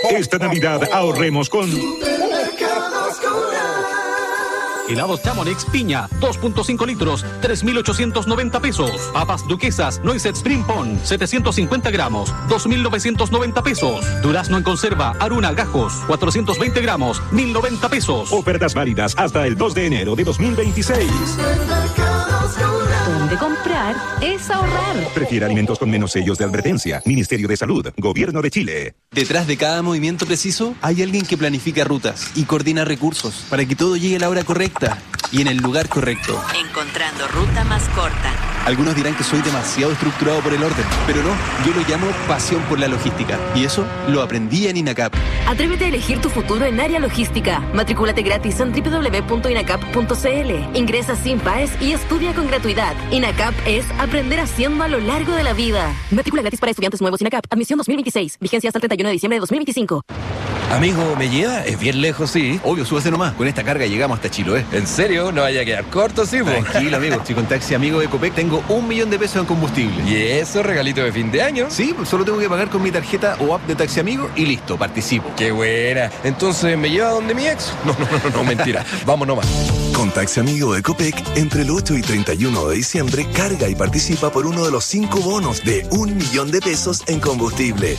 Esta Navidad ahorremos con... Helados Chamonix Piña, 2.5 litros, 3.890 pesos. Papas Duquesas, Noiset Spring Pon, 750 gramos, 2.990 pesos. Durazno en conserva, Aruna Gajos, 420 gramos, 1.090 pesos. Ofertas válidas hasta el 2 de enero de 2026. Donde comprar es ahorrar. Prefiere alimentos con menos sellos de advertencia. Ministerio de Salud, Gobierno de Chile. Detrás de cada movimiento preciso hay alguien que planifica rutas y coordina recursos para que todo llegue a la hora correcta y en el lugar correcto. Encontrando ruta más corta. Algunos dirán que soy demasiado estructurado por el orden, pero no, yo lo llamo pasión por la logística. Y eso lo aprendí en INACAP. Atrévete a elegir tu futuro en área logística. Matricúlate gratis en www.inacap.cl. Ingresa sin paes y estudia con gratuidad. INACAP es aprender haciendo a lo largo de la vida. Matrícula gratis para estudiantes nuevos INACAP. Admisión 2026. Vigencia hasta el 31 de diciembre de 2025. Amigo, ¿me lleva? Es bien lejos, sí. Obvio, súbase nomás. Con esta carga llegamos hasta Chiloé. ¿En serio? No vaya a quedar corto, sí, po. Tranquilo, amigo. Si con Taxi Amigo de Copec tengo 1 millón de pesos en combustible. ¿Y eso, regalito de fin de año? Sí, pues solo tengo que pagar con mi tarjeta o app de Taxi Amigo y listo, participo. ¡Qué buena! Entonces, ¿me lleva donde mi ex? No, mentira. Vamos nomás. Con Taxi Amigo de Copec, entre el 8 y 31 de diciembre, carga y participa por uno de los 5 bonos de 1 millón de pesos en combustible.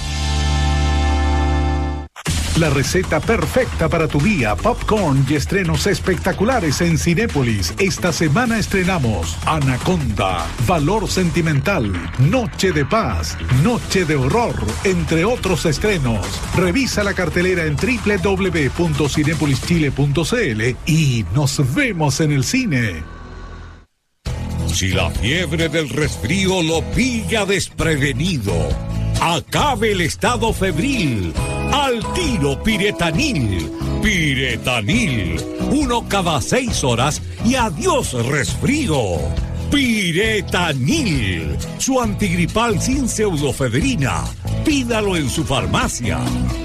La receta perfecta para tu día, popcorn y estrenos espectaculares en Cinépolis. Esta semana estrenamos Anaconda, Valor Sentimental, Noche de Paz, Noche de Horror, entre otros estrenos. Revisa la cartelera en www.cinepolischile.cl y nos vemos en el cine. Si la fiebre del resfrío lo pilla desprevenido, acabe el estado febril. Al tiro Piretanil. Piretanil. 1 cada 6 horas y adiós resfrío. Piretanil. Su antigripal sin pseudofedrina. Pídalo en su farmacia.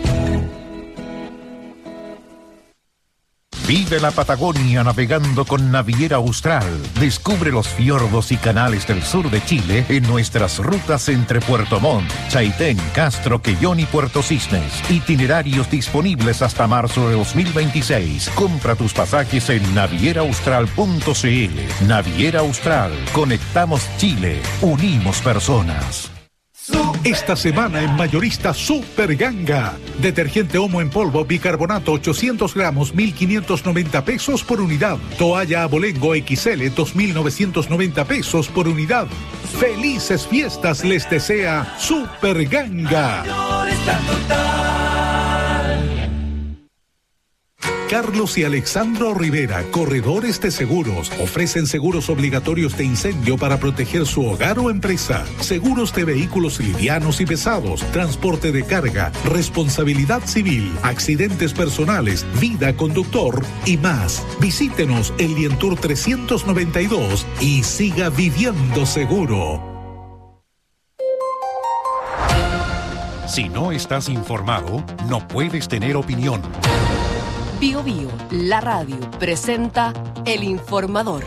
Vive la Patagonia navegando con Naviera Austral. Descubre los fiordos y canales del sur de Chile en nuestras rutas entre Puerto Montt, Chaitén, Castro, Quellón y Puerto Cisnes. Itinerarios disponibles hasta marzo de 2026. Compra tus pasajes en navieraaustral.cl. Naviera Austral. Conectamos Chile. Unimos personas. Esta semana en Mayorista Super Ganga. Detergente Omo en polvo bicarbonato 800 gramos 1.590 pesos por unidad. Toalla Abolengo XL 2.990 pesos por unidad. Felices fiestas les desea Super Ganga. Carlos y Alexandro Rivera, corredores de seguros, ofrecen seguros obligatorios de incendio para proteger su hogar o empresa, seguros de vehículos livianos y pesados, transporte de carga, responsabilidad civil, accidentes personales, vida conductor y más. Visítenos en Lientour 392 y siga viviendo seguro. Si no estás informado, no puedes tener opinión. Bio Bio, la radio, presenta El Informador.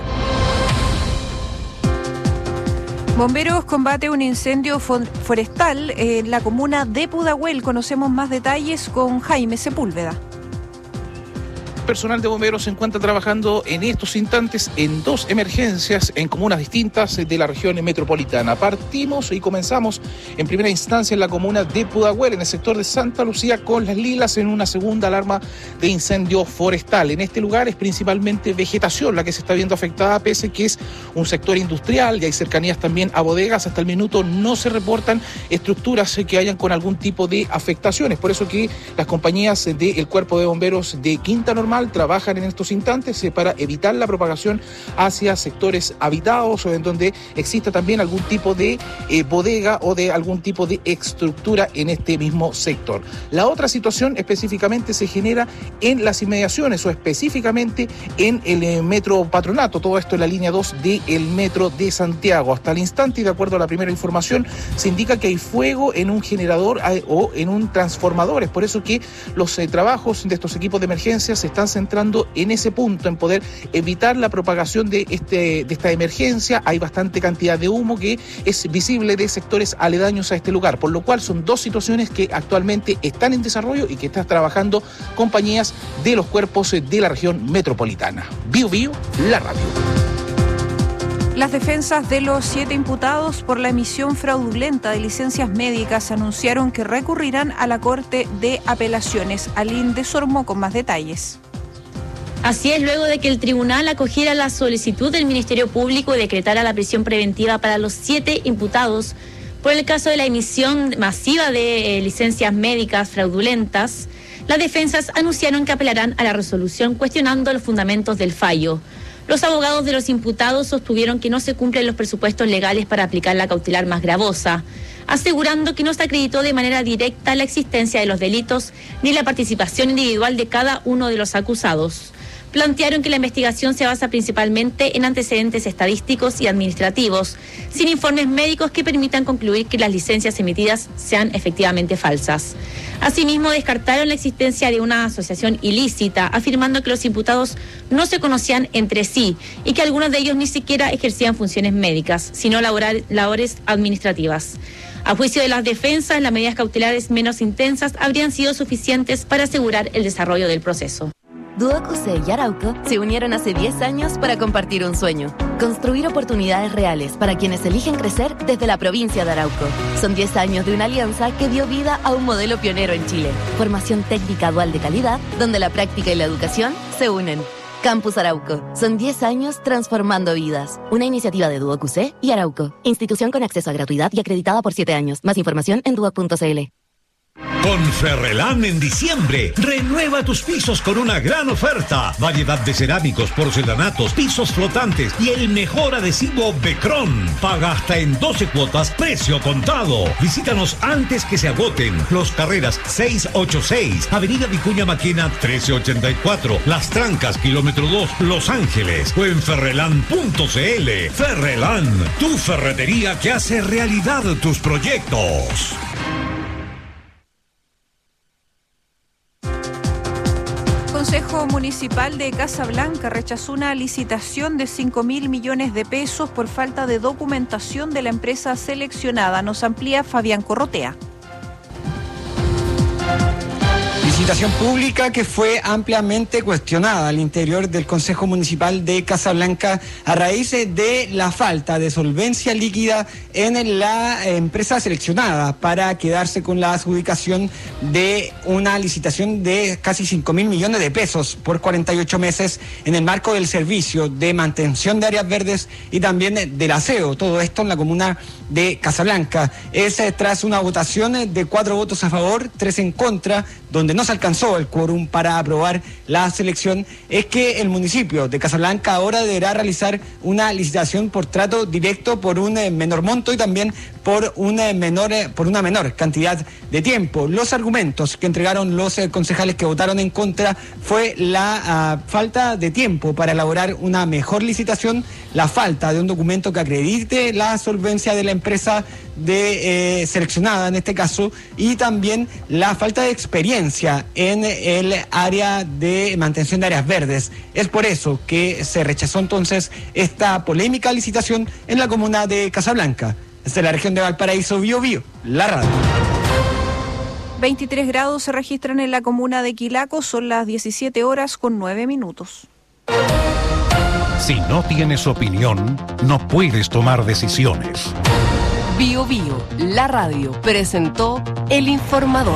Bomberos combate un incendio forestal en la comuna de Pudahuel. Conocemos más detalles con Jaime Sepúlveda. Personal de bomberos se encuentra trabajando en estos instantes en 2 emergencias en comunas distintas de la región metropolitana. Partimos y comenzamos en primera instancia en la comuna de Pudahuel, en el sector de Santa Lucía, con Las Lilas, en una segunda alarma de incendio forestal. En este lugar es principalmente vegetación la que se está viendo afectada, pese que es un sector industrial y hay cercanías también a bodegas. Hasta el minuto no se reportan estructuras que hayan con algún tipo de afectaciones. Por eso que las compañías del Cuerpo de Bomberos de Quinta Normal trabajan en estos instantes para evitar la propagación hacia sectores habitados o en donde exista también algún tipo de bodega o de algún tipo de estructura en este mismo sector. La otra situación específicamente se genera en las inmediaciones o específicamente en el Metro Patronato, todo esto en la línea 2 del Metro de Santiago. Hasta el instante, y de acuerdo a la primera información, se indica que hay fuego en un generador o en un transformador. Es por eso que los trabajos de estos equipos de emergencia se están están centrando en ese punto, en poder evitar la propagación de esta emergencia. Hay bastante cantidad de humo que es visible de sectores aledaños a este lugar, por lo cual son dos situaciones que actualmente están en desarrollo y que están trabajando compañías de los cuerpos de la región metropolitana. Bio Bio, la radio. Las defensas de los 7 imputados por la emisión fraudulenta de licencias médicas anunciaron que recurrirán a la Corte de Apelaciones. Aline Desormo con más detalles. Así es, luego de que el tribunal acogiera la solicitud del Ministerio Público y decretara la prisión preventiva para los 7 imputados por el caso de la emisión masiva de licencias médicas fraudulentas, las defensas anunciaron que apelarán a la resolución cuestionando los fundamentos del fallo. Los abogados de los imputados sostuvieron que no se cumplen los presupuestos legales para aplicar la cautelar más gravosa, asegurando que no se acreditó de manera directa la existencia de los delitos ni la participación individual de cada uno de los acusados. Plantearon que la investigación se basa principalmente en antecedentes estadísticos y administrativos, sin informes médicos que permitan concluir que las licencias emitidas sean efectivamente falsas. Asimismo, descartaron la existencia de una asociación ilícita, afirmando que los imputados no se conocían entre sí y que algunos de ellos ni siquiera ejercían funciones médicas, sino labores administrativas. A juicio de las defensas, las medidas cautelares menos intensas habrían sido suficientes para asegurar el desarrollo del proceso. Duoc UC y Arauco se unieron hace 10 años para compartir un sueño: construir oportunidades reales para quienes eligen crecer desde la provincia de Arauco. Son 10 años de una alianza que dio vida a un modelo pionero en Chile. Formación técnica dual de calidad, donde la práctica y la educación se unen. Campus Arauco. Son 10 años transformando vidas. Una iniciativa de Duoc UC y Arauco. Institución con acceso a gratuidad y acreditada por 7 años. Más información en duoc.cl. Con Ferrelán en diciembre, renueva tus pisos con una gran oferta. Variedad de cerámicos, porcelanatos, pisos flotantes y el mejor adhesivo Becron. Paga hasta en 12 cuotas, precio contado. Visítanos antes que se agoten. Los Carreras 686, Avenida Vicuña Maquena 1384, Las Trancas, kilómetro 2, Los Ángeles. O en ferrelán.cl. Ferrelán, tu ferretería que hace realidad tus proyectos. El Consejo Municipal de Casablanca rechazó una licitación de 5.000 millones de pesos por falta de documentación de la empresa seleccionada. Nos amplía Fabián Corrotea. Licitación pública que fue ampliamente cuestionada al interior del Consejo Municipal de Casablanca a raíz de la falta de solvencia líquida en la empresa seleccionada para quedarse con la adjudicación de una licitación de casi 5.000 millones de pesos por 48 meses en el marco del servicio de mantención de áreas verdes y también del aseo. Todo esto en la comuna de Casablanca. Es tras una votación de 4 votos a favor, 3 en contra, donde no se alcanzó el quórum para aprobar la selección, es que el municipio de Casablanca ahora deberá realizar una licitación por trato directo por un menor monto y también por una menor cantidad de tiempo. Los argumentos que entregaron los concejales que votaron en contra fue la falta de tiempo para elaborar una mejor licitación, la falta de un documento que acredite la solvencia de la empresa seleccionada en este caso, y también la falta de experiencia en el área de mantención de áreas verdes. Es por eso que se rechazó entonces esta polémica licitación en la comuna de Casablanca. Desde la región de Valparaíso, Bio Bio, la radio. 23 grados se registran en la comuna de Quilaco, son las 17:09. Si no tienes opinión, no puedes tomar decisiones. Bio Bio, la radio, presentó El Informador.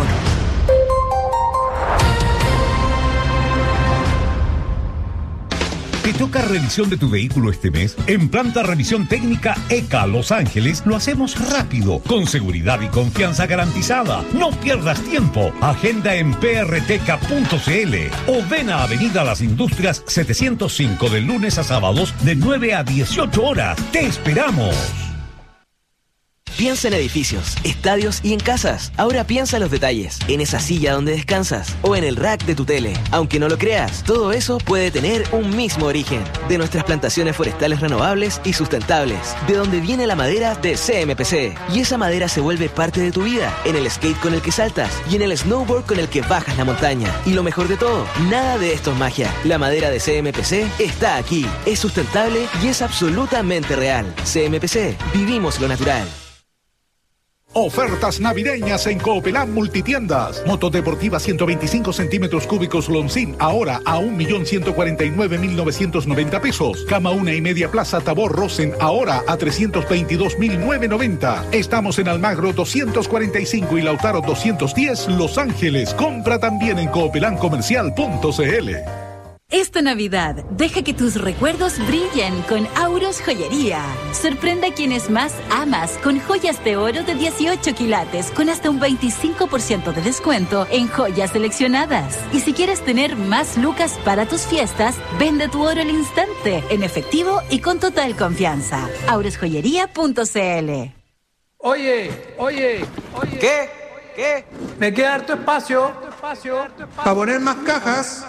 ¿Te toca revisión de tu vehículo este mes? En Planta Revisión Técnica ECA Los Ángeles lo hacemos rápido, con seguridad y confianza garantizada. No pierdas tiempo. Agenda en prteca.cl o ven a Avenida Las Industrias 705 de lunes a sábados de 9 a 18 horas. ¡Te esperamos! Piensa en edificios, estadios y en casas. Ahora piensa en los detalles, en esa silla donde descansas o en el rack de tu tele. Aunque no lo creas, todo eso puede tener un mismo origen. De nuestras plantaciones forestales renovables y sustentables. De donde viene la madera de CMPC. Y esa madera se vuelve parte de tu vida. En el skate con el que saltas y en el snowboard con el que bajas la montaña. Y lo mejor de todo, nada de esto es magia. La madera de CMPC está aquí. Es sustentable y es absolutamente real. CMPC, vivimos lo natural. Ofertas navideñas en Coopelán Multitiendas. Moto deportiva 125 centímetros cúbicos Loncin, ahora a 1.149.990 pesos. Cama 1,5 Plaza Tabor Rosen, ahora a 322.990. Estamos en Almagro 245 y Lautaro 210, Los Ángeles. Compra también en copelancomercial.cl. Esta Navidad, deja que tus recuerdos brillen con Auros Joyería. Sorprende a quienes más amas con joyas de oro de 18 quilates con hasta un 25% de descuento en joyas seleccionadas. Y si quieres tener más lucas para tus fiestas, vende tu oro al instante, en efectivo y con total confianza. aurosjoyería.cl. Oye. ¿Qué? Me queda harto espacio para poner más cajas.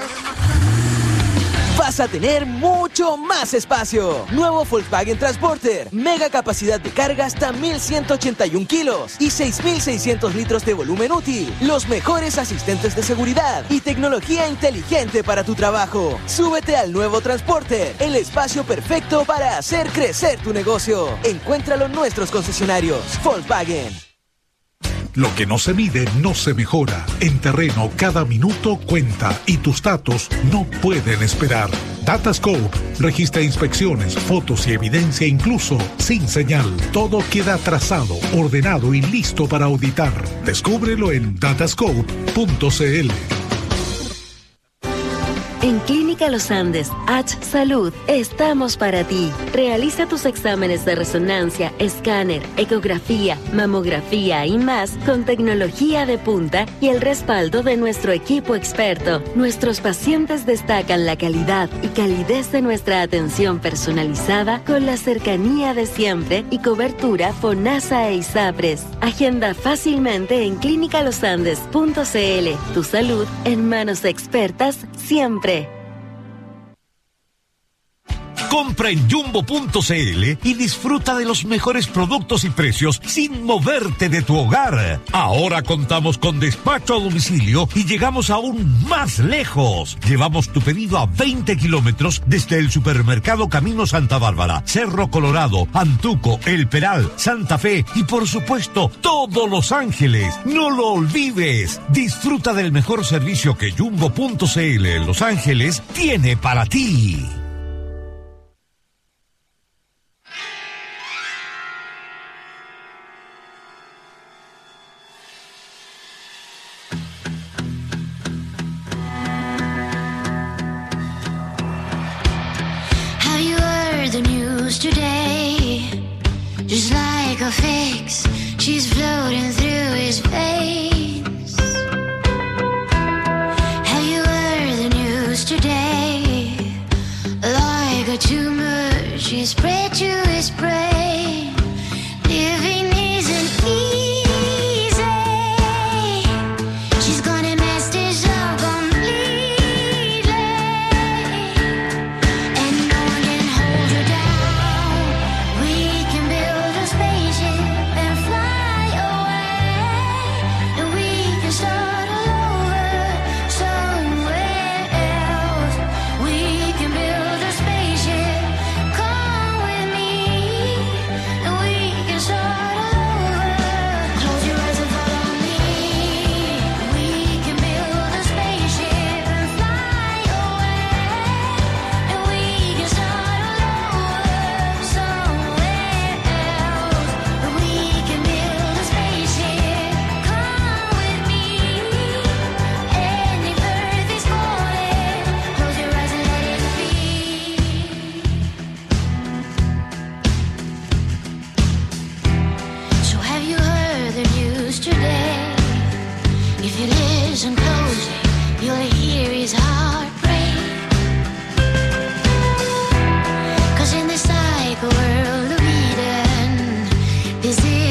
Vas a tener mucho más espacio. Nuevo Volkswagen Transporter. Mega capacidad de carga hasta 1.181 kilos y 6.600 litros de volumen útil. Los mejores asistentes de seguridad y tecnología inteligente para tu trabajo. Súbete al nuevo Transporter, el espacio perfecto para hacer crecer tu negocio. Encuéntralo en nuestros concesionarios. Volkswagen. Lo que no se mide no se mejora. En terreno, cada minuto cuenta y tus datos no pueden esperar. Datascope registra inspecciones, fotos y evidencia incluso sin señal. Todo queda trazado, ordenado y listo para auditar. Descúbrelo en datascope.cl. En Clínica Los Andes, H Salud, estamos para ti. Realiza tus exámenes de resonancia, escáner, ecografía, mamografía y más con tecnología de punta y el respaldo de nuestro equipo experto. Nuestros pacientes destacan la calidad y calidez de nuestra atención personalizada con la cercanía de siempre y cobertura FONASA e ISAPRES. Agenda fácilmente en clinicalosandes.cl. Tu salud en manos expertas siempre. Compra en Jumbo.cl y disfruta de los mejores productos y precios sin moverte de tu hogar. Ahora contamos con despacho a domicilio y llegamos aún más lejos. Llevamos tu pedido a 20 kilómetros desde el supermercado Camino Santa Bárbara, Cerro Colorado, Antuco, El Peral, Santa Fe y por supuesto todo Los Ángeles. No lo olvides. Disfruta del mejor servicio que Jumbo.cl en Los Ángeles tiene para ti. Today, just like a fix, she's floating through his veins. Have you heard the news today? Like a tumor, she spread to his brain. Living isn't easy. She's gonna mess this up completely, and no one can hold her down. We can build a spaceship and fly away, and we can start all over somewhere else. We can build a spaceship, come with me, and we can start all over. Close your eyes and follow me. We can build a spaceship and fly away, and we can start all over somewhere else. We can build a spaceship, come with me. Any bird is calling. Close your eyes and let it be. So have you heard the news today? If you listen closely, you'll hear his heartbreak. 'Cause in this psycho world of Eden, this is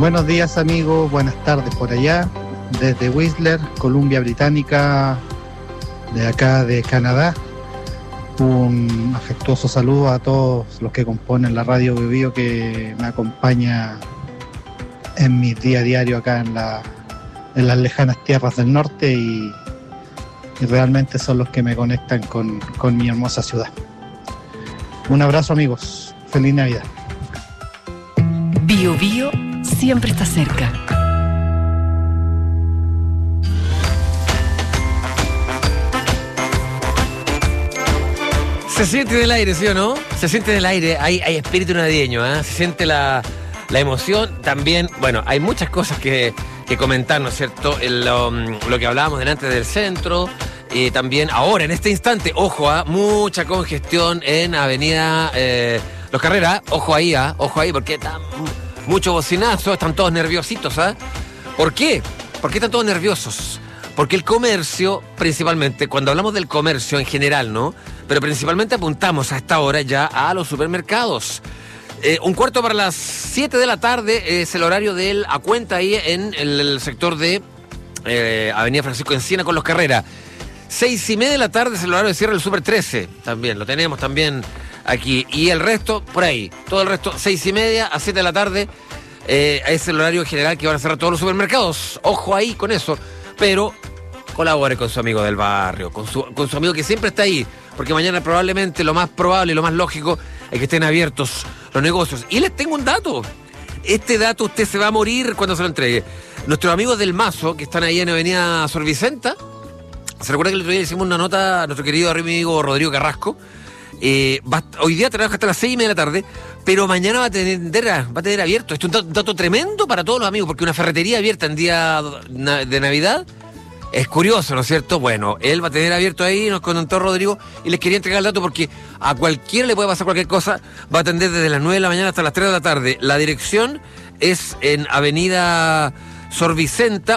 Buenos días amigos, buenas tardes por allá, desde Whistler, Columbia Británica, de acá de Canadá. Un afectuoso saludo a todos los que componen la radio Bio Bio, que me acompaña en mi día a diario acá en las lejanas tierras del norte y realmente son los que me conectan con mi hermosa ciudad. Un abrazo amigos, feliz Navidad. Bio Bio siempre está cerca. Se siente en el aire, ¿sí o no? Se siente en el aire, hay espíritu navideño, ¿eh? Se siente la emoción. También, bueno, hay muchas cosas que comentar, ¿no es cierto? Lo que hablábamos delante del centro, también ahora, en este instante, ojo, mucha congestión en Avenida Los Carreras, ojo ahí, porque está mucho bocinazo, están todos nerviositos, ¿ah? ¿Por qué? ¿Por qué están todos nerviosos? Porque el comercio, principalmente, cuando hablamos del comercio en general, ¿no? Pero principalmente apuntamos a esta hora ya a los supermercados. 7:15 de la tarde es el horario del a cuenta ahí en el sector de Avenida Francisco Encina con Los Carreras. 6:30 de la tarde es el horario de cierre del Super 13. También, lo tenemos también aquí. Y el resto, por ahí. Todo el resto, 6:30 a 7 de la tarde. Es el horario general que van a cerrar todos los supermercados. Ojo ahí con eso. Pero colabore con su amigo del barrio, con su amigo que siempre está ahí, porque mañana probablemente lo más probable y lo más lógico es que estén abiertos los negocios. Y les tengo un dato. Este dato usted se va a morir cuando se lo entregue. Nuestros amigos del Mazo, que están ahí en Avenida Sor Vicenta, ¿se recuerda que el otro día le hicimos una nota a nuestro querido amigo Rodrigo Carrasco? Hoy día trabaja hasta las 6:30 de la tarde, pero mañana va a tener abierto. Esto es un dato tremendo para todos los amigos, porque una ferretería abierta en día de Navidad es curioso, ¿no es cierto? Bueno, él va a tener abierto ahí, nos contó Rodrigo, y les quería entregar el dato porque a cualquiera le puede pasar cualquier cosa. Va a atender desde las 9 de la mañana hasta las 3 de la tarde. La dirección es en Avenida Sor Vicenta,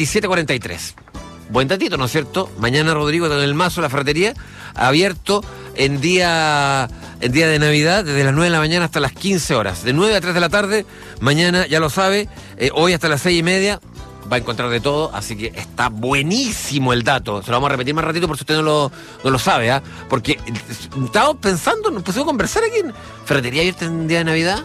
2743. Buen datito, ¿no es cierto? Mañana Rodrigo en el Mazo, la ferretería, abierto en día de Navidad, desde las 9 de la mañana hasta las 15 horas. De 9 a 3 de la tarde, mañana, ya lo sabe, hoy hasta las 6:30. Va a encontrar de todo, así que está buenísimo el dato. Se lo vamos a repetir más ratito por si usted no lo sabe, ¿ah? Porque estábamos pensando, nos pusimos a conversar aquí en ferretería abierta en día de Navidad.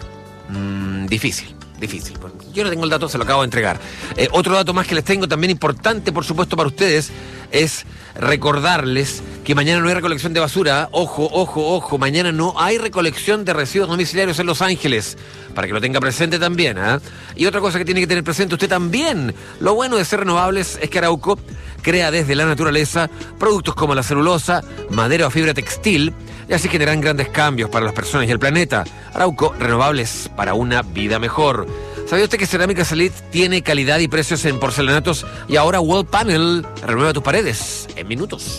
Difícil. Yo no tengo el dato, se lo acabo de entregar. Otro dato más que les tengo, también importante, por supuesto, para ustedes, es recordarles que mañana no hay recolección de basura. Ojo, mañana no hay recolección de residuos domiciliarios en Los Ángeles, para que lo tenga presente también, ¿eh? Y otra cosa que tiene que tener presente usted también, lo bueno de ser renovables es que Arauco crea desde la naturaleza productos como la celulosa, madera o fibra textil, y así generan grandes cambios para las personas y el planeta. Arauco, renovables para una vida mejor. ¿Sabía usted que Cerámica Salit tiene calidad y precios en porcelanatos? Y ahora Wall Panel renueva tus paredes en minutos.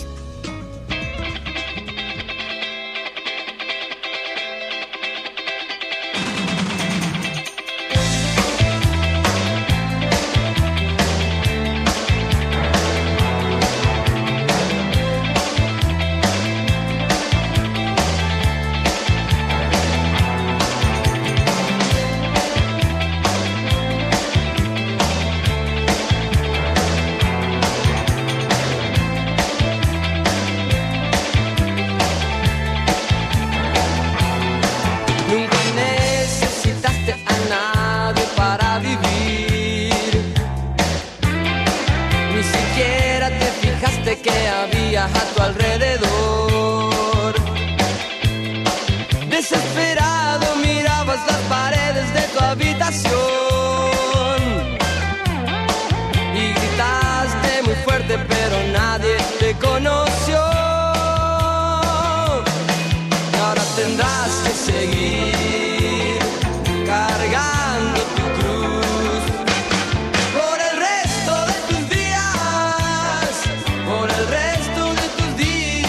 Por el resto de tus días.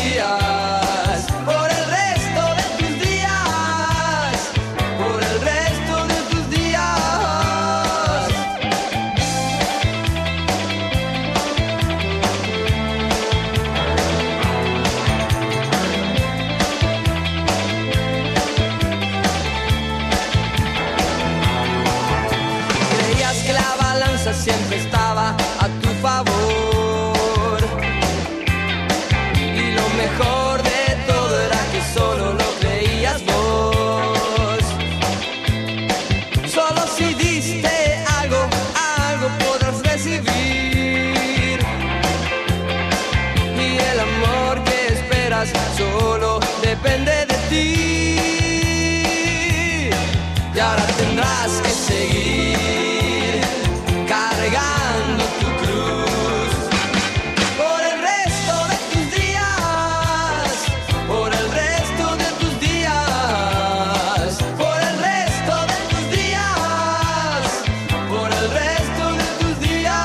quieras, solo depende de ti. Y ahora tendrás que seguir cargando tu cruz por el resto de tus días, por el resto de tus días, por el resto de tus días, por el resto de tus días.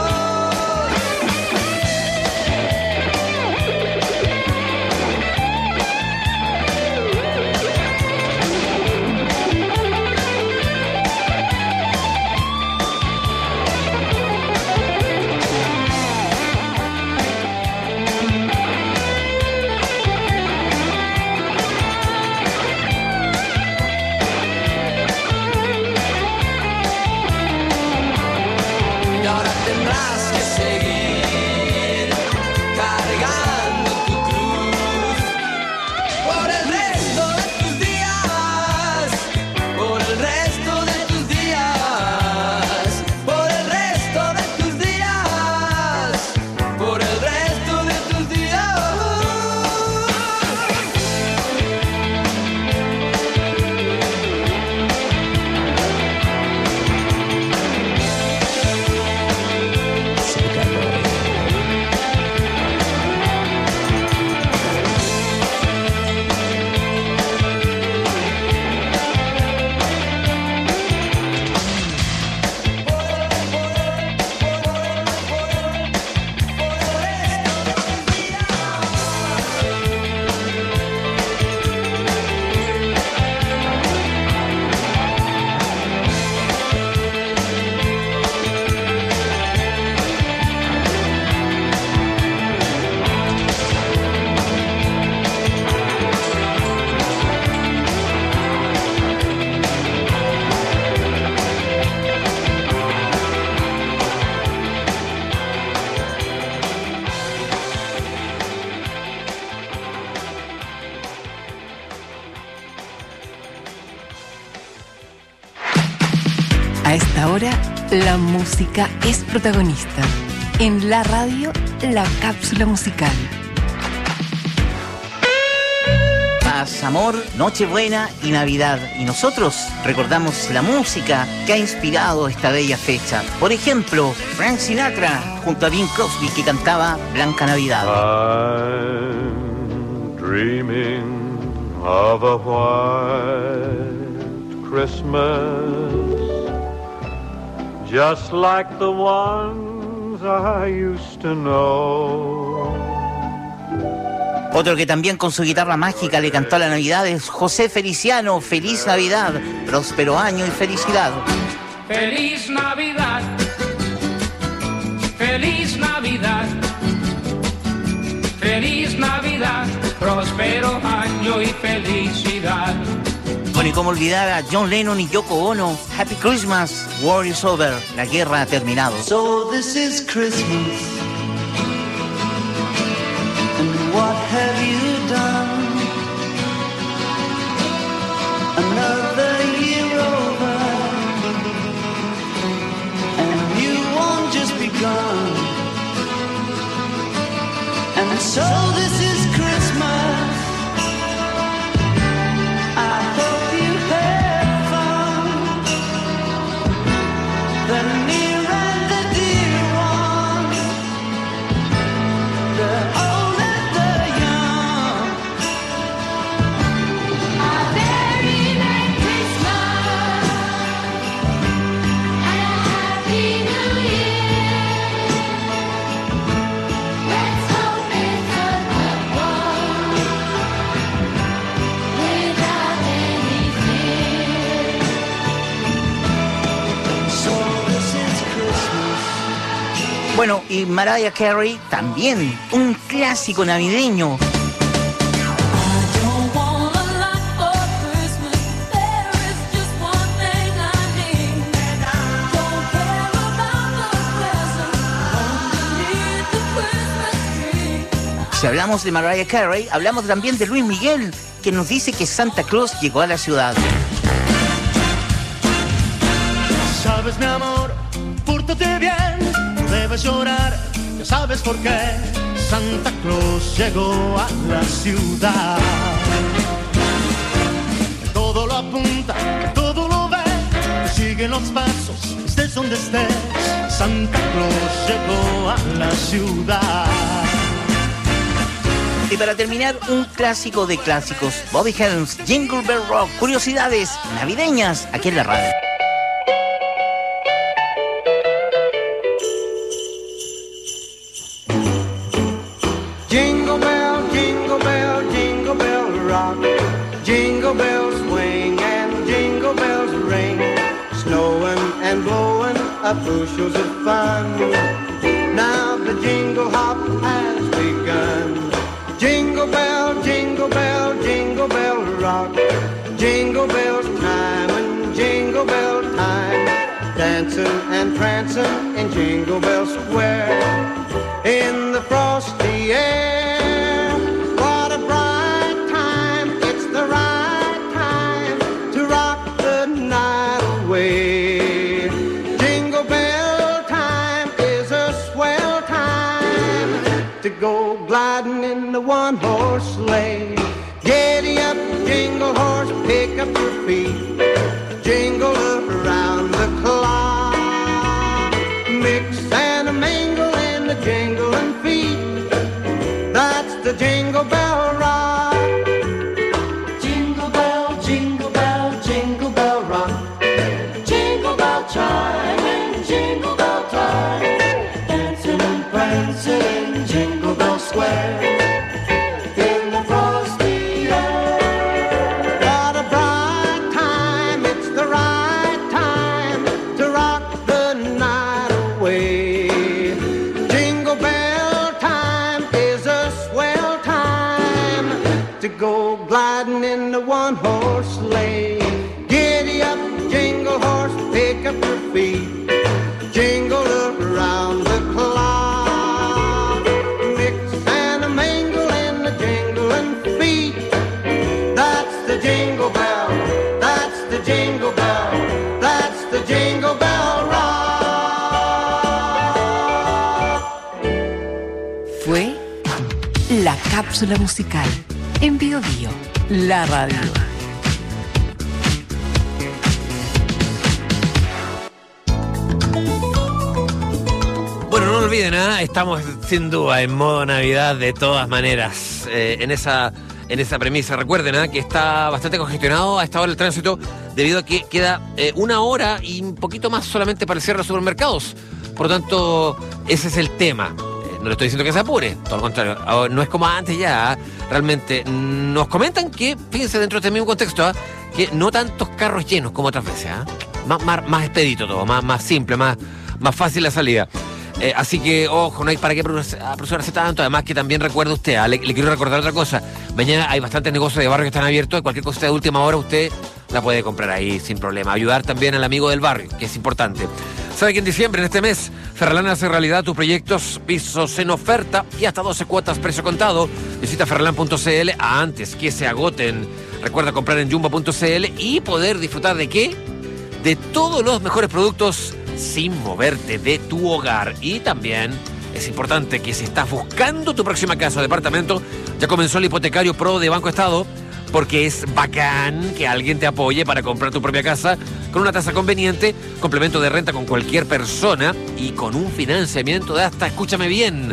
Y ahora tendrás que seguir cargando tu cruz por el resto de tus días, por el resto de tus días, por el resto de tus días, por el resto de tus días. A esta hora, la música es protagonista. En la radio, la cápsula musical. Paz, amor, Nochebuena y Navidad. Y nosotros recordamos la música que ha inspirado esta bella fecha. Por ejemplo, Frank Sinatra junto a Bing Crosby, que cantaba Blanca Navidad. I'm dreaming of a white Christmas, just like the ones I used to know. Otro que también con su guitarra mágica le cantó a la Navidad es José Feliciano. Feliz Navidad, próspero año y felicidad. Feliz Navidad, feliz Navidad, feliz Navidad, próspero año y felicidad. Bueno, y cómo olvidar a John Lennon y Yoko Ono. Happy Christmas, war is over, la guerra ha terminado. So this is Christmas, and what have you done? Another year over, and you won't just begun. And so this is Christmas. I hope you had fun. The near and the dear ones, the old and the young. A very Merry Christmas and a Happy New Year. Let's hope it's a good one without any fear. So this is Christmas. Bueno, y Mariah Carey también, un clásico navideño. Si hablamos de Mariah Carey, hablamos también de Luis Miguel, que nos dice que Santa Claus llegó a la ciudad. Sabes, mi amor, pórtate bien, no debes llorar, ya sabes por qué. Santa Claus llegó a la ciudad. Todo lo apunta, todo lo ve, sigue los pasos, estés donde estés. Santa Claus llegó a la ciudad. Y para terminar, un clásico de clásicos, Bobby Helms, Jingle Bell Rock, curiosidades navideñas aquí en la radio. Jingle bell, jingle bell, jingle bell rock. Jingle bells swing and jingle bells ring. Snowing and blowing up bushels of fun. Now the jingle hop has begun. Jingle bell, jingle bell, jingle bell rock. Jingle bells time and jingle bell time. Dancing and prancing in Jingle Bell Square. In the frosty air, what a bright time. It's the right time to rock the night away. Jingle bell time is a swell time to go gliding in the one-horse sleigh. Giddy up, jingle horse, pick up your feet. Jingle around the clock. Mix and a mingle in the jingling feet. That's the Jingle Bell Rock. Jingle bell, jingle bell, jingle bell rock. Jingle bell chime and jingle bell time. Dancing and prancing in Jingle Bell Square. In the frosty air. What a bright time, it's the right time to rock the night away. Jingle bell time is a swell time to go gliding in the one-horse sleigh. Giddy up, jingle horse, pick up your feet. Jingle around the clock. Mix and a mingle in the jingling feet. That's the Jingle Bell, that's the Jingle Bell, that's the Jingle Bell Rock. Fue la cápsula musical en Bio Bio, la radio. Bueno, no olviden, estamos sin duda en modo Navidad de todas maneras, en esa premisa. Recuerden que está bastante congestionado a esta hora el tránsito debido a que queda una hora y un poquito más solamente para el cierre de supermercados. Por lo tanto, ese es el tema. No le estoy diciendo que se apure, todo lo contrario. No es como antes ya. Realmente nos comentan que, fíjense, dentro de este mismo contexto, que no tantos carros llenos como otras veces. Más expedito todo, más simple, más fácil la salida. Así que, ojo, no hay para qué apresurarse tanto. Además que también recuerde usted, le quiero recordar otra cosa. Mañana hay bastantes negocios de barrio que están abiertos. Cualquier cosa de última hora usted la puede comprar ahí sin problema. Ayudar también al amigo del barrio, que es importante. ¿Sabe que en diciembre, en este mes, Ferrelán hace realidad tus proyectos, pisos en oferta y hasta 12 cuotas precio contado? Visita ferrelán.cl antes que se agoten. Recuerda comprar en jumbo.cl y poder disfrutar ¿de qué? De todos los mejores productos sin moverte de tu hogar. Y también es importante que si estás buscando tu próxima casa o departamento, ya comenzó el hipotecario pro de Banco Estado, porque es bacán que alguien te apoye para comprar tu propia casa con una tasa conveniente, complemento de renta con cualquier persona y con un financiamiento de hasta, escúchame bien,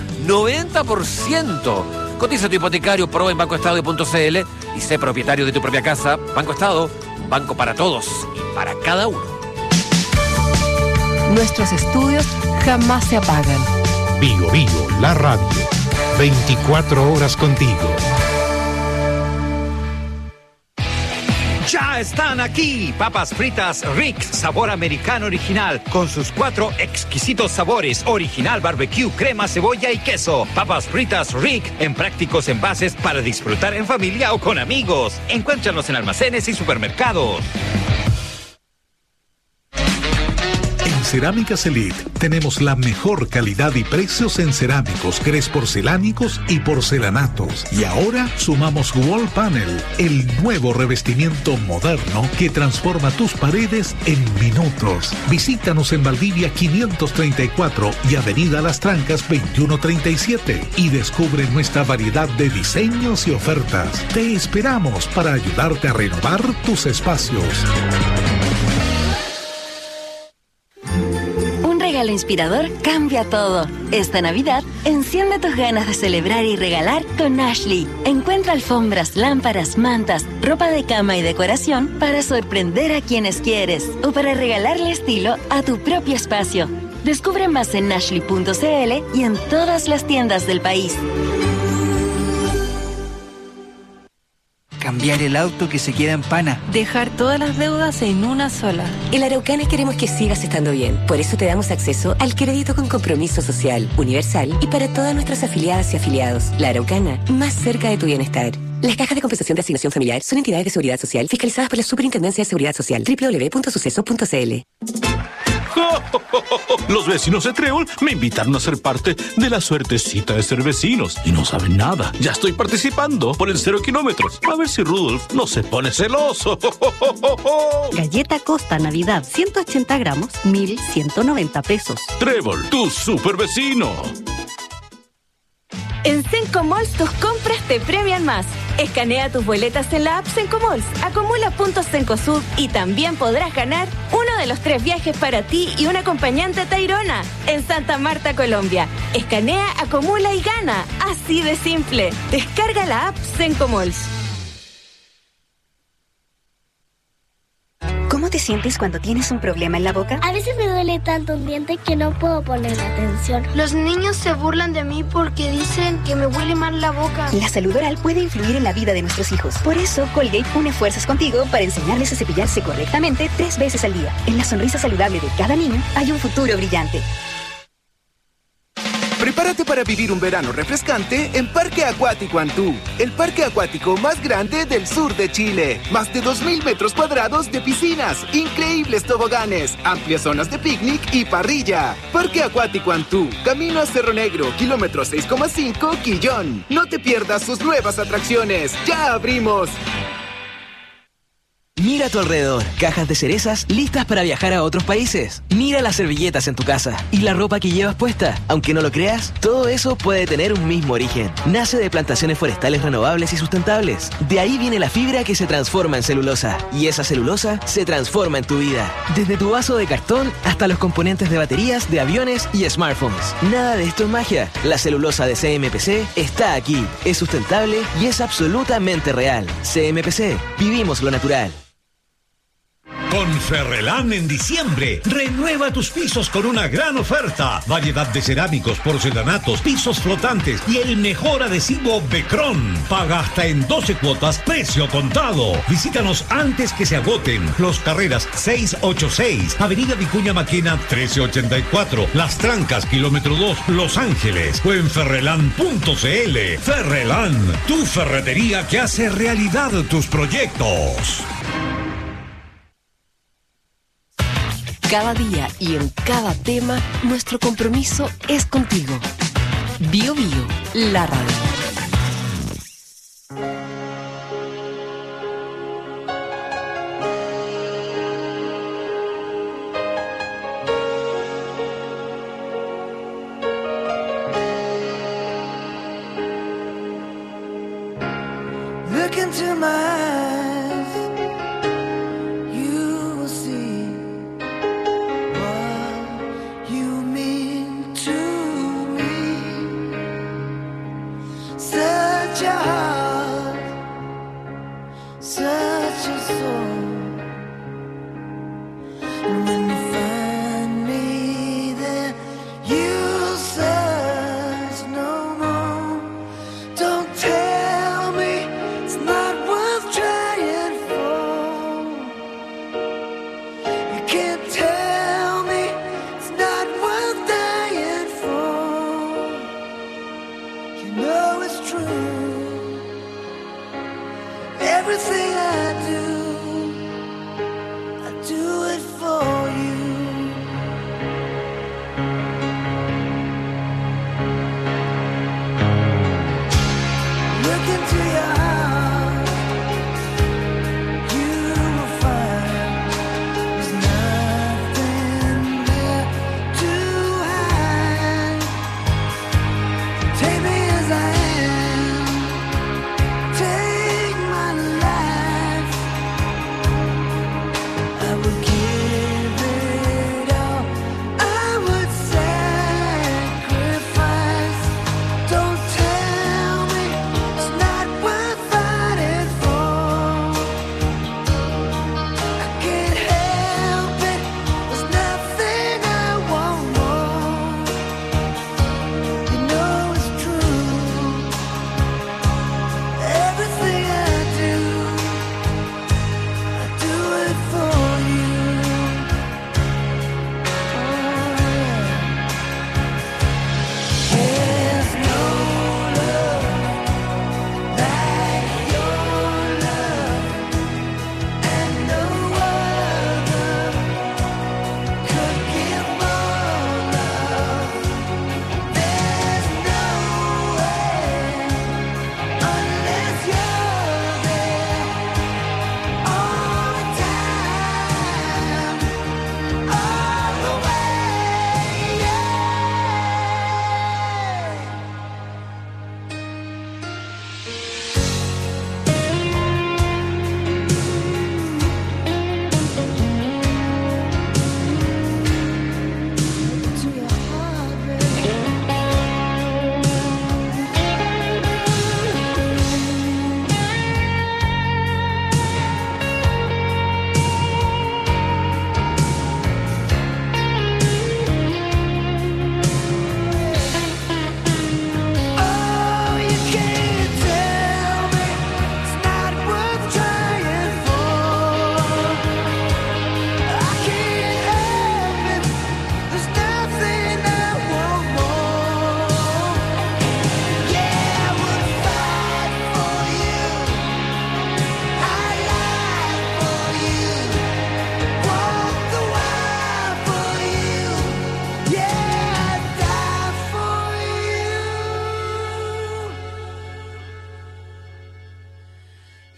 90%. Cotiza tu hipotecario pro en bancoestado.cl y sé propietario de tu propia casa. Banco Estado, banco para todos y para cada uno. Nuestros estudios jamás se apagan. Bio Bio, la radio. 24 horas contigo. Ya están aquí, papas fritas Rick, sabor americano original, con sus 4 exquisitos sabores, original barbecue, crema, cebolla y queso. Papas fritas Rick, en prácticos envases para disfrutar en familia o con amigos. Encuéntranos en almacenes y supermercados. Cerámicas Elite tenemos la mejor calidad y precios en cerámicos, grés porcelánicos y porcelanatos. Y ahora sumamos Wall Panel, el nuevo revestimiento moderno que transforma tus paredes en minutos. Visítanos en Valdivia 534 y Avenida Las Trancas 2137 y descubre nuestra variedad de diseños y ofertas. Te esperamos para ayudarte a renovar tus espacios. Un regalo inspirador cambia todo. Esta Navidad, enciende tus ganas de celebrar y regalar con Ashley. Encuentra alfombras, lámparas, mantas, ropa de cama y decoración para sorprender a quienes quieres o para regalarle estilo a tu propio espacio. Descubre más en ashley.cl y en todas las tiendas del país. Cambiar el auto que se queda en pana. Dejar todas las deudas en una sola. En la Araucana queremos que sigas estando bien. Por eso te damos acceso al crédito con compromiso social, universal y para todas nuestras afiliadas y afiliados. La Araucana, más cerca de tu bienestar. Las cajas de compensación de asignación familiar son entidades de seguridad social fiscalizadas por la Superintendencia de Seguridad Social. www.suceso.cl. Los vecinos de Trébol me invitaron a ser parte de la suertecita de ser vecinos y no saben nada. Ya estoy participando por el 0 kilómetros. A ver si Rudolf no se pone celoso. Galleta Costa Navidad 180 gramos, 1,190 pesos. Trébol, tu super vecino. En Sencomalls tus compras te premian más. Escanea tus boletas en la app Sencomalls, acumula puntos Cencosud y también podrás ganar uno de los 3 viajes para ti y un acompañante a Tayrona en Santa Marta, Colombia. Escanea, acumula y gana. Así de simple. Descarga la app Sencomalls. ¿Cómo te sientes cuando tienes un problema en la boca? A veces me duele tanto un diente que no puedo poner atención. Los niños se burlan de mí porque dicen que me huele mal la boca. La salud oral puede influir en la vida de nuestros hijos. Por eso, Colgate une fuerzas contigo para enseñarles a cepillarse correctamente 3 veces al día. En la sonrisa saludable de cada niño hay un futuro brillante. Prepárate para vivir un verano refrescante en Parque Acuático Antú, el parque acuático más grande del sur de Chile. Más de 2,000 metros cuadrados de piscinas, increíbles toboganes, amplias zonas de picnic y parrilla. Parque Acuático Antú, camino a Cerro Negro, kilómetro 6,5, Quillón. No te pierdas sus nuevas atracciones. ¡Ya abrimos! Mira a tu alrededor, cajas de cerezas listas para viajar a otros países. Mira las servilletas en tu casa y la ropa que llevas puesta. Aunque no lo creas, todo eso puede tener un mismo origen. Nace de plantaciones forestales renovables y sustentables. De ahí viene la fibra que se transforma en celulosa. Y esa celulosa se transforma en tu vida. Desde tu vaso de cartón hasta los componentes de baterías, de aviones y smartphones. Nada de esto es magia. La celulosa de CMPC está aquí. Es sustentable y es absolutamente real. CMPC, vivimos lo natural. Con Ferrelán en diciembre, renueva tus pisos con una gran oferta. Variedad de cerámicos, porcelanatos, pisos flotantes y el mejor adhesivo Becron. Paga hasta en 12 cuotas, precio contado. Visítanos antes que se agoten. Los Carreras 686, Avenida Vicuña Maquena 1384, Las Trancas, kilómetro 2, Los Ángeles. O en ferrelán.cl. Ferrelán, tu ferretería que hace realidad tus proyectos. Cada día y en cada tema, nuestro compromiso es contigo. Bio Bio, la radio. Look into my eyes, you will see what you mean to me. Such a heart, such a soul. And when you find me there, you'll search no more. Don't tell me it's not worth trying for. You can't tell me it's not worth dying for. You know it's true. Everything I do it for you.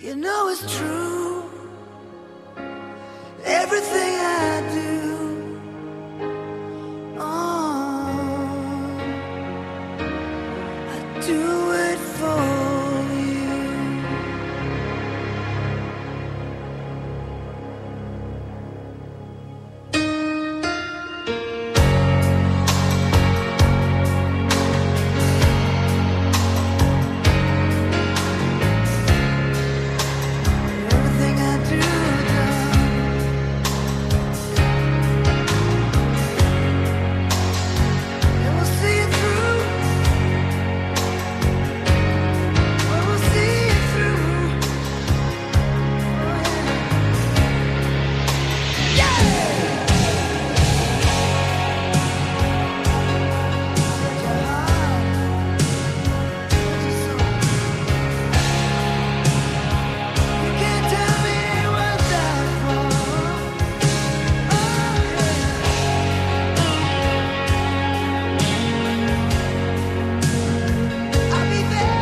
You know it's true. Everything I do, I do it for you. Everything I do, and we'll see it through. We'll see it through. You can't tell me what that's for. I'll be there.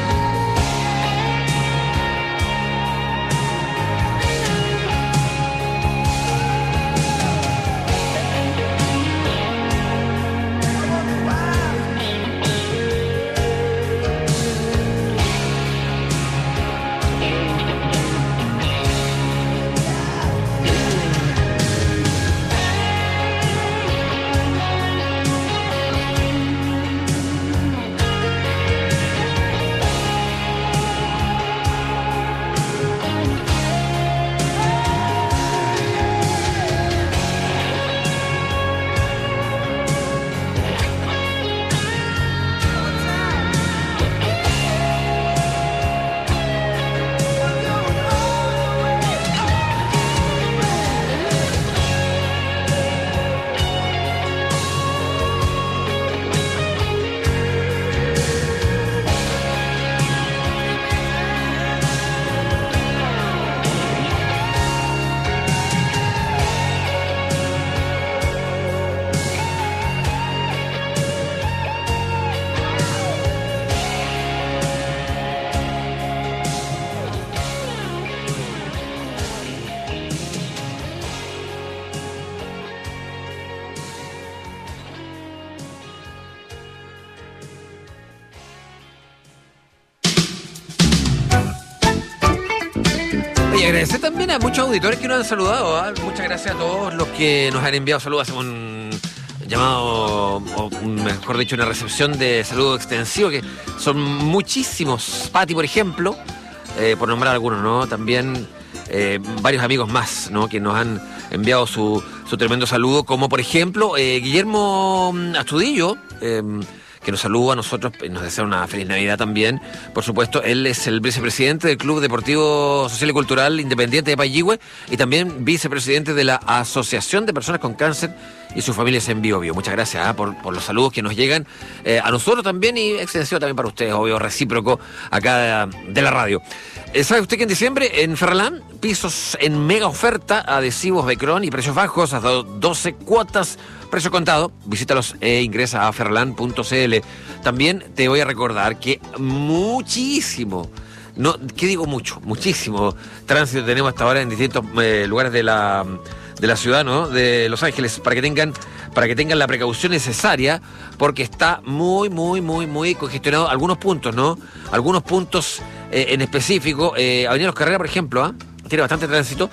Y agradecer también a muchos auditores que nos han saludado. Muchas gracias a todos los que nos han enviado saludos. Hacemos un llamado, o mejor dicho, una recepción de saludo extensivo, que son muchísimos. Pati, por ejemplo, por nombrar algunos, ¿no? También varios amigos más, ¿no? Que nos han enviado su tremendo saludo, como por ejemplo Guillermo Astudillo, que nos saluda a nosotros y nos desea una feliz Navidad también. Por supuesto, él es el vicepresidente del Club Deportivo Social y Cultural Independiente de Payihue y también vicepresidente de la Asociación de Personas con Cáncer y sus familias en Biobío. Muchas gracias por los saludos que nos llegan a nosotros también y extensivo también para ustedes, obvio, recíproco acá de la radio. ¿Sabe usted que en diciembre en Ferrelán, pisos en mega oferta, adhesivos Becron y precios bajos, hasta 12 cuotas, precio contado? Visítalos e ingresa a ferrelán.cl. También te voy a recordar que muchísimo, no, ¿qué digo mucho? Muchísimo tránsito tenemos hasta ahora en distintos lugares de la ciudad, ¿no? De Los Ángeles, para que tengan la precaución necesaria, porque está muy congestionado algunos puntos, ¿no? Algunos puntos en específico, Avenida Los Carreras, por ejemplo, tiene bastante tránsito,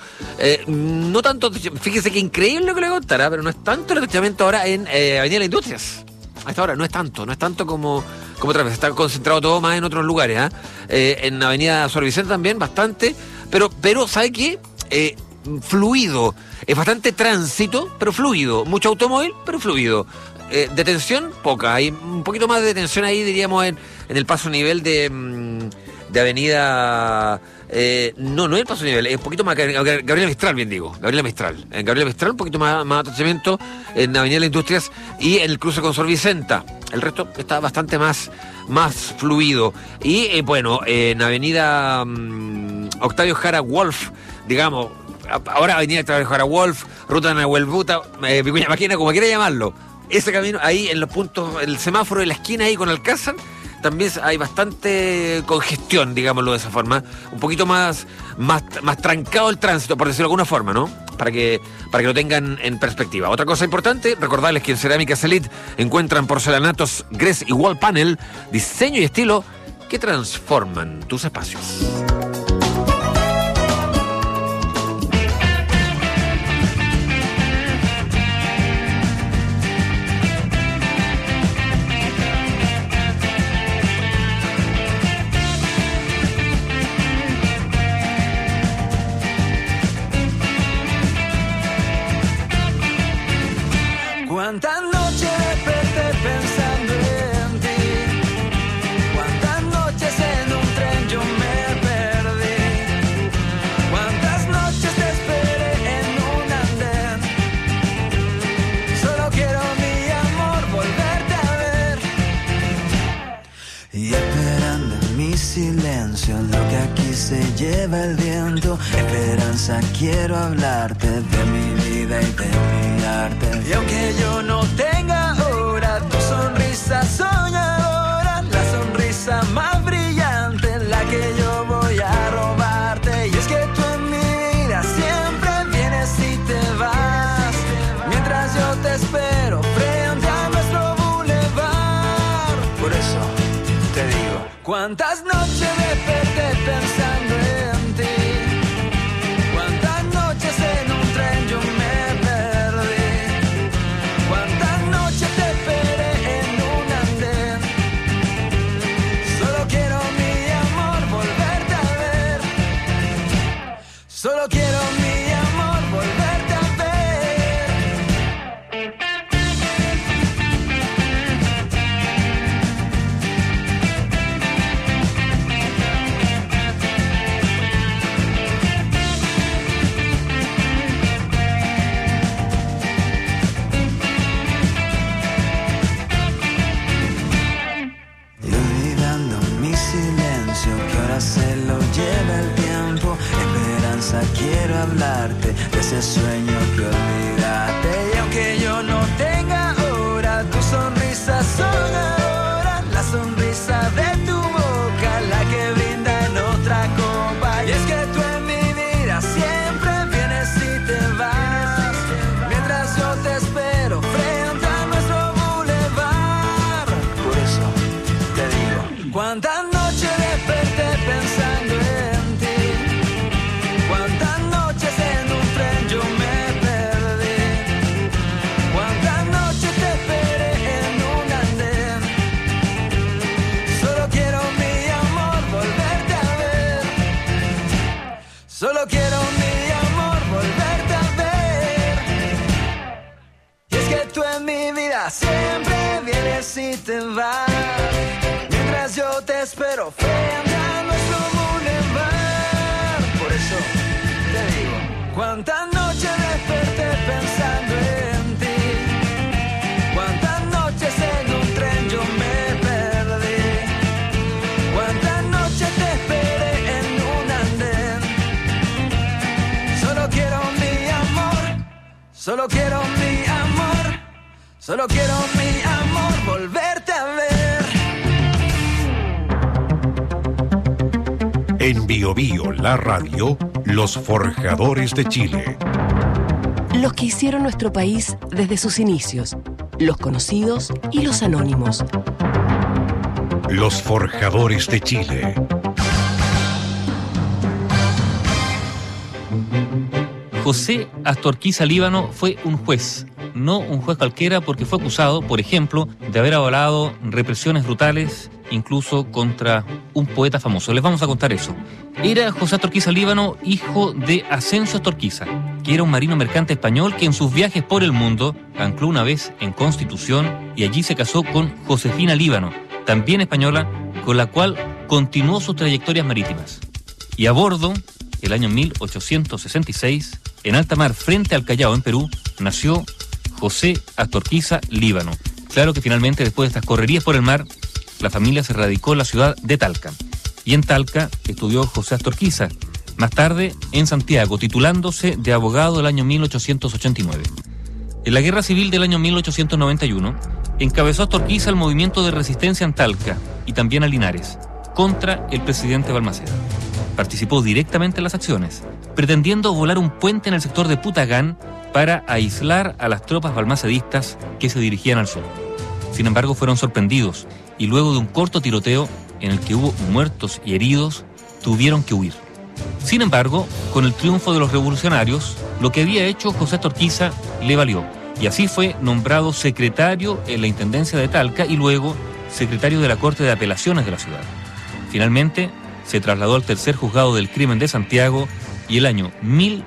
no tanto, fíjese que increíble lo que le voy a contar, pero no es tanto el atestamiento ahora en Avenida Las Industrias. Hasta ahora no es tanto como otra vez, está concentrado todo más en otros lugares, en Avenida Sor Vicente también bastante, pero ¿sabe qué? Fluido, es bastante tránsito, pero fluido, mucho automóvil, pero fluido. Detención, poca, hay un poquito más de detención ahí, diríamos, en el paso nivel de Avenida... no es el paso nivel, es un poquito más Gabriela Mistral, bien digo, Gabriela Mistral. En Gabriela Mistral un poquito más atachamiento, en Avenida Las Industrias y en el cruce con Sor Vicenta. El resto está bastante más fluido. Y bueno, en Avenida Octavio Jara Wolf, digamos, ahora Avenida Octavio Jara Wolf, Ruta Nahuelbuta, Vicuña Maquena, como quiera llamarlo. Ese camino ahí en los puntos, el semáforo de la esquina ahí con Alcázar, también hay bastante congestión, digámoslo de esa forma, un poquito más trancado el tránsito, por decirlo de alguna forma, ¿no? Para que lo tengan en perspectiva. Otra cosa importante, recordarles que en Cerámicas Elite encuentran porcelanatos Gress y Wall Panel, diseño y estilo que transforman tus espacios. Cuántas noches desperté pensando en ti, cuántas noches en un tren yo me perdí, cuántas noches te esperé en un andén. Solo quiero, mi amor, volverte a ver. Y esperando en mi silencio lo que aquí se lleva el viento. Esperanza, quiero hablarte de mi vida y de mi arte. Y aunque yo no tenga ahora tu sonrisa soñadora, la sonrisa más brillante, la que yo voy a robarte. Y es que tú en mi vida siempre vienes y te vas, mientras yo te espero frente a nuestro bulevar. Por eso te digo, cuántas noches desperté pensando en ti, cuántas noches en un tren yo me perdí, cuántas noches te esperé en un andén. Solo quiero, mi amor, volverte a ver. Solo quiero, mi amor, volverte a ver. Y olvidando mi silencio, que ahora se lo lleva el tiempo. Esperanza, quiero hablarte de ese sueño que olvidaste. Y aunque yo no tenga ahora tu sonrisa soñadora, la sonrisa de tu boca, la que brinda en otra copa. Y es que tú en mi vida siempre vienes y te vas, mientras yo te espero frente a nuestro bulevar. Por eso te digo, cuántas noches desperté pensando en ti, cuántas noches en un tren yo me perdí, cuántas noches te esperé en un andén. Solo quiero, mi amor, volverte a ver. Solo quiero, mi amor, volverte a ver. Y es que tú en mi vida siempre vienes y te vas, mientras yo te espero frente a nuestro bulevar. Por eso te digo, cuántas noches desperté pensando en ti, cuántas noches en un tren yo me perdí, cuántas noches te esperé en un andén. Solo quiero, mi amor, solo quiero, mi amor, solo quiero, mi amor, volverte a ver. En Bio Bio, la radio, los forjadores de Chile. Los que hicieron nuestro país desde sus inicios, los conocidos y los anónimos. Los forjadores de Chile. José Astorquiza Líbano fue un juez, no un juez cualquiera, porque fue acusado, por ejemplo, de haber avalado represiones brutales, incluso contra un poeta famoso. Les vamos a contar eso. Era José Astorquiza Líbano, hijo de Asensio Astorquiza, que era un marino mercante español que en sus viajes por el mundo ancló una vez en Constitución y allí se casó con Josefina Líbano, también española, con la cual continuó sus trayectorias marítimas. Y a bordo, el año 1866, en alta mar frente al Callao, en Perú, nació José Astorquiza Líbano. Claro que finalmente, después de estas correrías por el mar, la familia se radicó en la ciudad de Talca. Y en Talca estudió José Astorquiza, más tarde en Santiago, titulándose de abogado el año 1889. En la Guerra Civil del año 1891, encabezó Astorquiza el movimiento de resistencia en Talca y también a Linares, contra el presidente Balmaceda. Participó directamente en las acciones, pretendiendo volar un puente en el sector de Putagán para aislar a las tropas balmacedistas que se dirigían al sur. Sin embargo, fueron sorprendidos y luego de un corto tiroteo en el que hubo muertos y heridos, tuvieron que huir. Sin embargo, con el triunfo de los revolucionarios, lo que había hecho José Astorquiza le valió, y así fue nombrado secretario en la Intendencia de Talca y luego secretario de la Corte de Apelaciones de la ciudad. Finalmente, se trasladó al tercer juzgado del crimen de Santiago y el año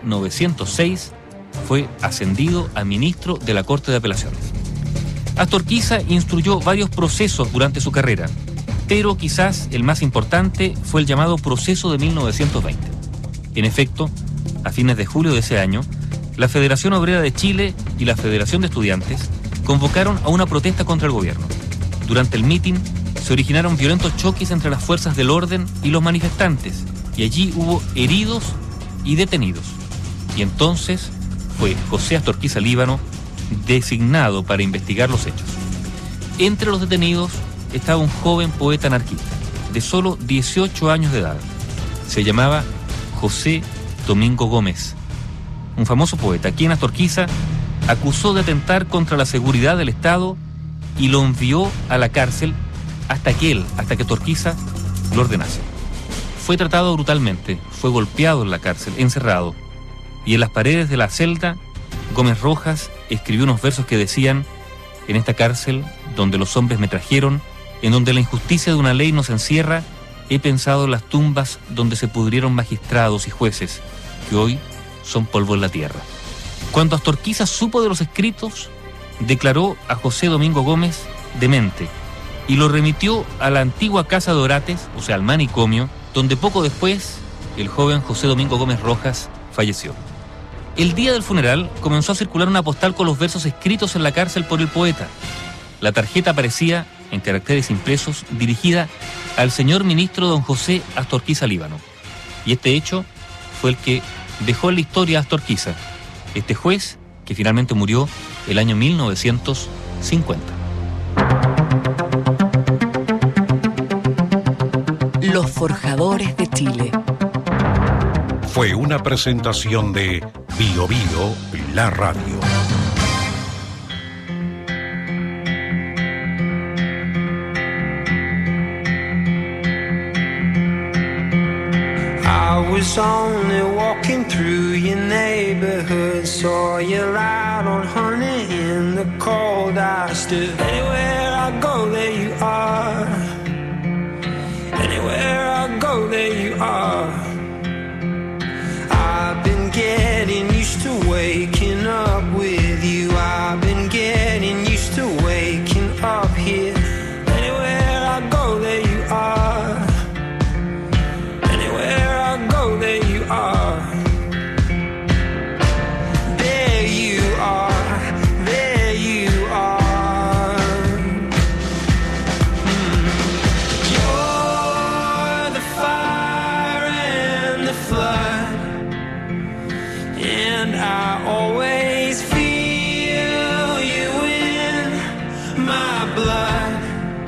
1906 fue ascendido a ministro de la Corte de Apelaciones. Astorquiza instruyó varios procesos durante su carrera, pero quizás el más importante fue el llamado proceso de 1920. En efecto, a fines de julio de ese año, la Federación Obrera de Chile y la Federación de Estudiantes convocaron a una protesta contra el gobierno. Durante el mitin se originaron violentos choques entre las fuerzas del orden y los manifestantes, y allí hubo heridos y detenidos. Y entonces fue José Astorquiza Líbano designado para investigar los hechos. Entre los detenidos estaba un joven poeta anarquista, de solo 18 años de edad. Se llamaba José Domingo Gómez, un famoso poeta, quien Astorquiza acusó de atentar contra la seguridad del Estado y lo envió a la cárcel hasta que Astorquiza lo ordenase. Fue tratado brutalmente, fue golpeado en la cárcel, encerrado, y en las paredes de la celda, Gómez Rojas escribió unos versos que decían: en esta cárcel, donde los hombres me trajeron, en donde la injusticia de una ley nos encierra, he pensado en las tumbas donde se pudrieron magistrados y jueces, que hoy son polvo en la tierra. Cuando Astorquiza supo de los escritos, declaró a José Domingo Gómez demente y lo remitió a la antigua Casa de Orates, o sea, al manicomio, donde poco después el joven José Domingo Gómez Rojas falleció. El día del funeral comenzó a circular una postal con los versos escritos en la cárcel por el poeta. La tarjeta aparecía en caracteres impresos, dirigida al señor ministro don José Astorquiza Líbano. Y este hecho fue el que dejó en la historia a Astorquiza, este juez que finalmente murió el año 1950. Los Forjadores de Chile. Fue una presentación de Bio Bio, la radio. I was only walking through your neighborhood, saw you out on honey in the cold. I stood anywhere I go, there you are. Anywhere I go, there you are. I've been getting used to waking up with you. I've been getting used to waking up here. Anywhere I go, there you are. Anywhere I go, there you are. There you are. There you are. You're the fire and the flood, and I always feel you in my blood.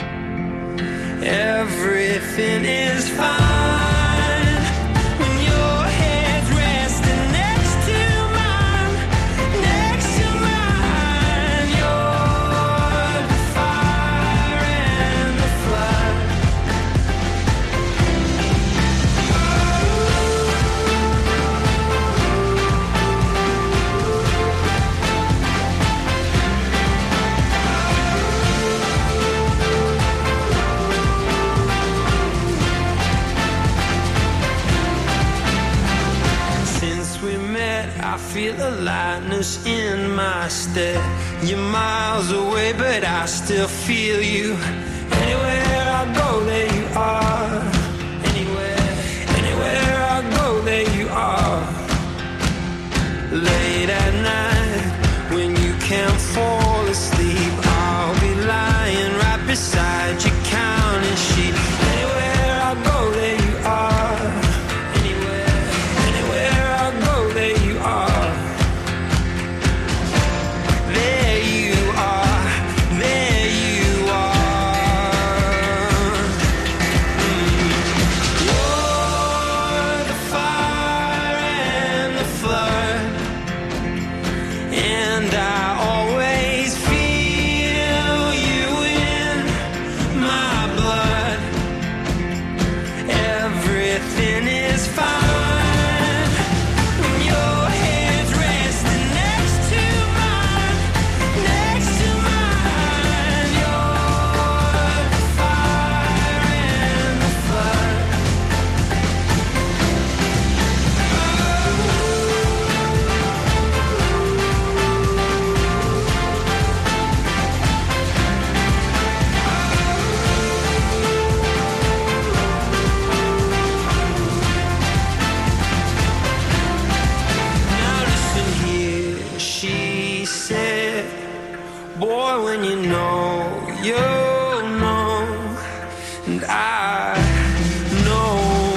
Everything is fine. I feel the lightness in my step. You're miles away, but I still feel you. Anywhere I go, there you are. Anywhere I go, there you are. Late at night, when you can't fall asleep, I'll be lying right beside you, counting sheep. Anywhere I go, there you are. There you are, there everything is fine. When your head's resting next to mine, next to mine. You're the fire and the flood. Now listen here, she said, boy, when you know, you'll know, and I know.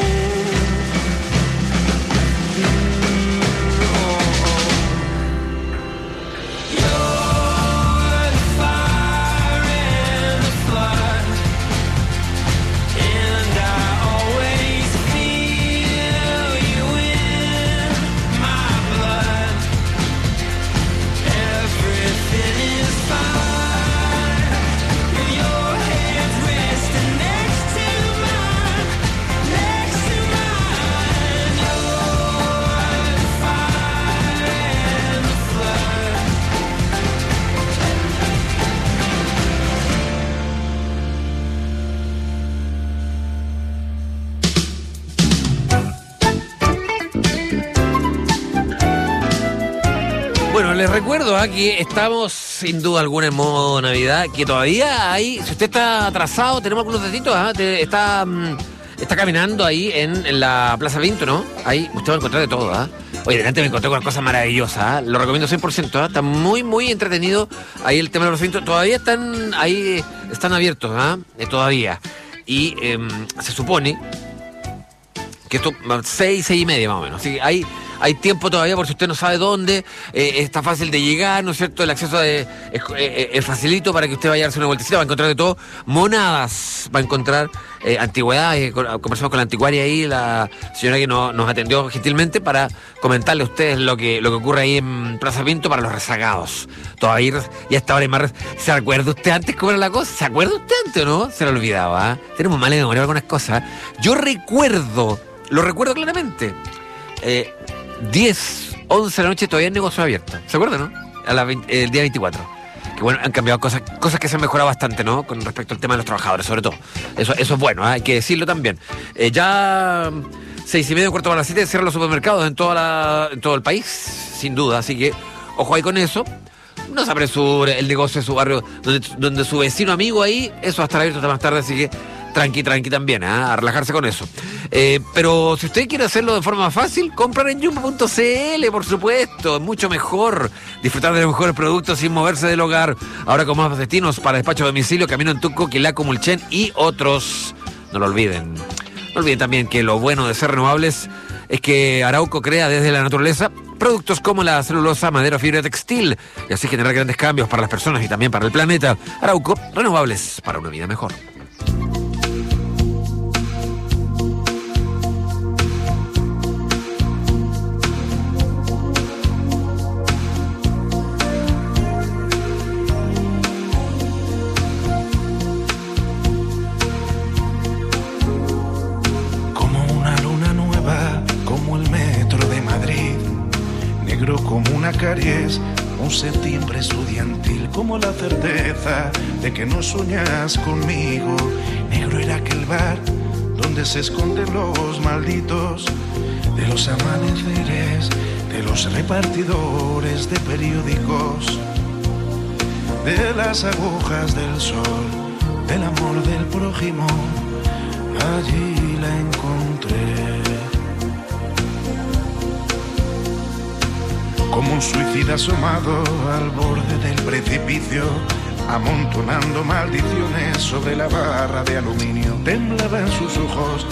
You're the fire and the flood, and I always feel you in my blood. Everything is fine. Your head's resting next to mine, next to mine. You're the fire and the flood. Bueno, les recuerdo que estamos sin duda alguna en modo Navidad, que todavía hay, si usted está atrasado, tenemos algunos deditos, está caminando ahí en la Plaza Vinto, ¿no? Ahí usted va a encontrar de todo, Oye, delante me encontré con una cosa maravillosa, lo recomiendo 100%, está muy, muy entretenido ahí el tema de los Plaza Vinto. Todavía están ahí, están abiertos, todavía. Y se supone que esto, 6:30 más o menos, así que hay tiempo todavía por si usted no sabe dónde, está fácil de llegar, ¿no es cierto? El acceso es facilito para que usted vaya a darse una vueltecita, va a encontrar de todo, monadas, va a encontrar antigüedades, conversamos con la anticuaria ahí, la señora que nos atendió gentilmente para comentarle a ustedes lo que ocurre ahí en Plaza Pinto para los rezagados. Todavía, y hasta ahora hay más. ¿Se acuerda usted antes cómo era la cosa? ¿Se acuerda usted antes o no? Se lo olvidaba, Tenemos mala memoria para algunas cosas. Yo lo recuerdo claramente. 10, 11 de la noche todavía el negocio abierto. ¿Se acuerdan, no? El día 24. Que bueno, han cambiado cosas que se han mejorado bastante, ¿no? Con respecto al tema de los trabajadores, sobre todo. Eso es bueno, hay que decirlo también. Ya 6:30, 6:45 cierran los supermercados en todo el país, sin duda. Así que, ojo ahí con eso. No se apresure el negocio de su barrio, donde su vecino amigo ahí, eso va a estar abierto hasta más tarde, así que tranqui también, a relajarse con eso. Pero si usted quiere hacerlo de forma más fácil, comprar en Jumbo.cl, por supuesto, es mucho mejor disfrutar de los mejores productos sin moverse del hogar. Ahora con más destinos para despacho a domicilio, Camino Antuco, Quilaco, Mulchen y otros. No lo olviden. No olviden también que lo bueno de ser renovables es que Arauco crea desde la naturaleza productos como la celulosa, madera, fibra textil, y así generar grandes cambios para las personas y también para el planeta. Arauco, renovables para una vida mejor. Como una caries, un septiembre estudiantil, como la certeza de que no sueñas conmigo. Negro era aquel bar donde se esconden los malditos de los amaneceres, de los repartidores de periódicos, de las agujas del sol, del amor del prójimo. Allí la encontré. Como un suicida asomado al borde del precipicio, amontonando maldiciones sobre la barra de aluminio. Temblaba en sus ojos